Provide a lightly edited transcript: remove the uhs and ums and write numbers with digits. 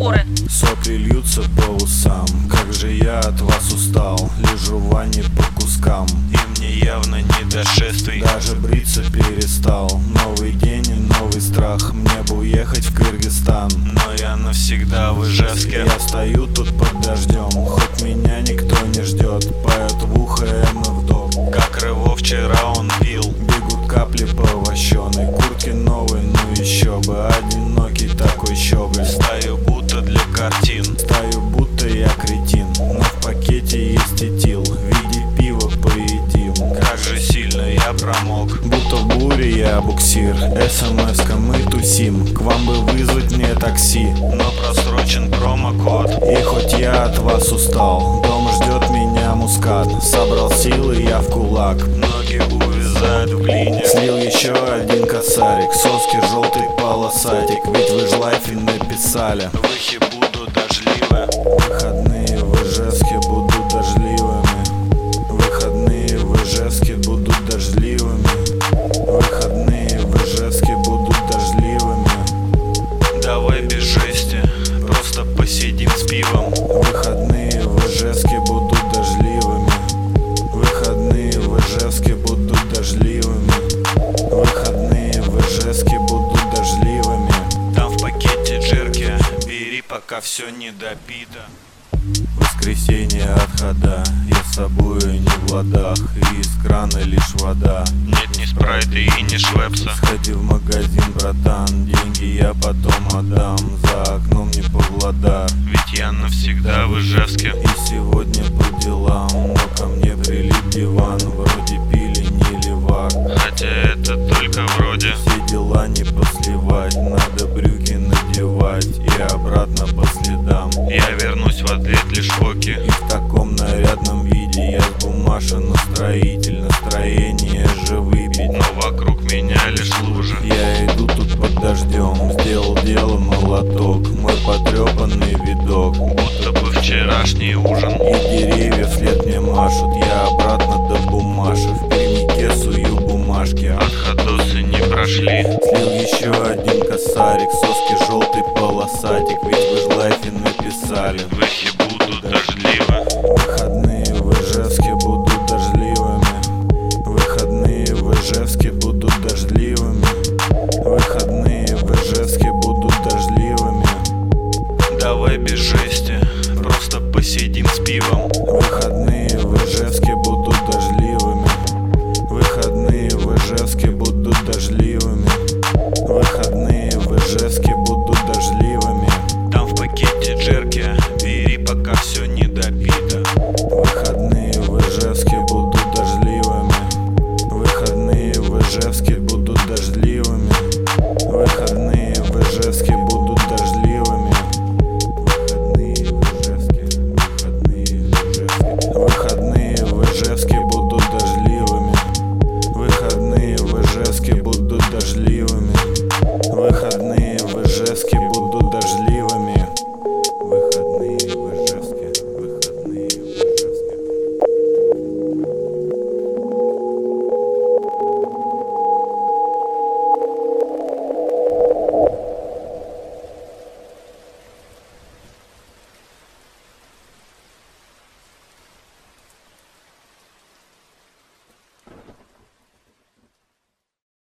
разговоры. Сопли льются по усам, как же я от вас устал. Лежу в ванне по кускам, и мне явно не до шествий. Даже бриться перестал. Новый день и новый страх. Мне бы уехать в Кыргызстан, но я навсегда в Ижевске. Я стою тут под дождем, хоть меня никто не ждет. Поет в ухо вдох, как Рыво вчера он пил. Бегут капли по вощеной куртке новой, ну еще бы. Одинокий такой щеголь. Стою будто для картин, стою будто я кретин. Но в пакете есть этил, в виде пива поедим. Как же сильно я промок, будто в буре я буксир. СМС-ка мы тусим, к вам бы вызвать мне такси, но просрочен промокод. И хоть я от вас устал, дома ждет меня мускат. Собрал силы я в кулак, ноги увязают в глине. Слил еще один косарик, соски желтый полосатик. Ведь вы ж лайфи написали, выхи будут дождливы. Выходные в Ижевске будут дождливыми. Выходные в Ижевске будут дождливыми. Выходные в Ижевске будут дождливыми. Давай без жести, просто посидим с пивом. Выходные в Ижевске будут дождливыми. Выходные в Ижевске будут дождливыми. Выходные в Ижевске будут дождливыми. Там в пакете джерки, бери, пока все не допито. Воскресенье отхода, я с собой не в ладах. И из крана лишь вода. Нет ни спрайта и ни швепса. Сходи в магазин, братан, деньги я потом отдам. За окном не Павлодар, ведь я навсегда в Ижевске. И сегодня по делам, но ко мне прилип диван. Вроде пили не левак, хотя это только вроде. все дела не посливать, надо брюки надевать и обратно по следам. Я вернусь в ответ лишь фоки. И в таком нарядном виде я с бумажен строитель. Настроение же выпить, но вокруг меня лишь лужи. я иду тут под дождем, сделал дело молоток. Мой потрепанный видок, будто бы вчерашний ужин. и деревья вслед мне машут. Я обратно до бумажи, в перемике сую бумажки. Отходосы не прошли. Слил еще один косарик, соски желтый полосатик. Ведь вы ж лайфи написали, Выхи будут дождливы. выходные в Ижевске будут дождливыми. Выходные в Ижевске будут дождливыми. Выходные в Ижевске будут дождливыми. Давай без жести, просто посидим